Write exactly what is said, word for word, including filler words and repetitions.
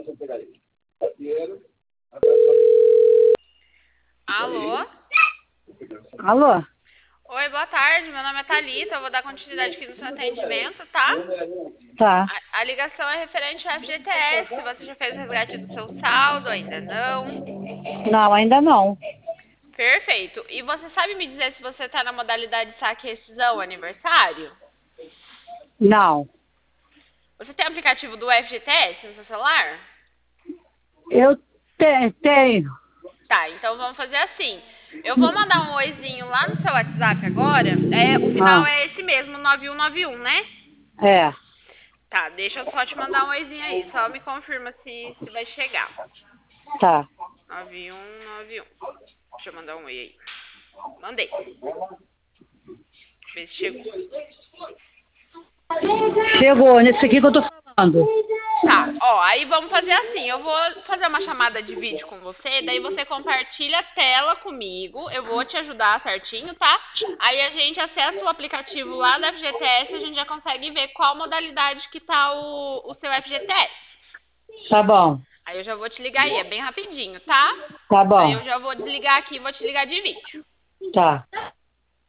Alô? Alô? Oi, boa tarde. Meu nome é Thalita. Eu vou dar continuidade aqui no seu atendimento, tá? Tá. A, a ligação é referente ao F G T S. Você já fez o resgate do seu saldo? Ainda não? Não, ainda não. Perfeito. E você sabe me dizer se você está na modalidade saque e rescisão aniversário? Não. Você tem aplicativo do F G T S no seu celular? Eu te, tenho. Tá, então vamos fazer assim. Eu vou mandar um oizinho lá no seu WhatsApp agora. É, o final Ah, é esse mesmo, nove um nove um, né? é. Tá, deixa eu só te mandar um oizinho aí. Só me confirma se, se vai chegar. Tá. nove um nove um. Deixa eu mandar um oi aí. Mandei. Vê se chegou. Chegou nesse aqui que eu tô falando. Tá, ó, aí vamos fazer assim. Eu vou fazer uma chamada de vídeo com você, daí você compartilha a tela comigo. Eu vou te ajudar certinho, tá? Aí a gente acessa o aplicativo lá da F G T S e a gente já consegue ver qual modalidade que tá o, o seu F G T S. Tá bom. Aí eu já vou te ligar aí, é bem rapidinho, tá? Tá Aí bom. eu já vou desligar aqui e vou te ligar de vídeo. Tá.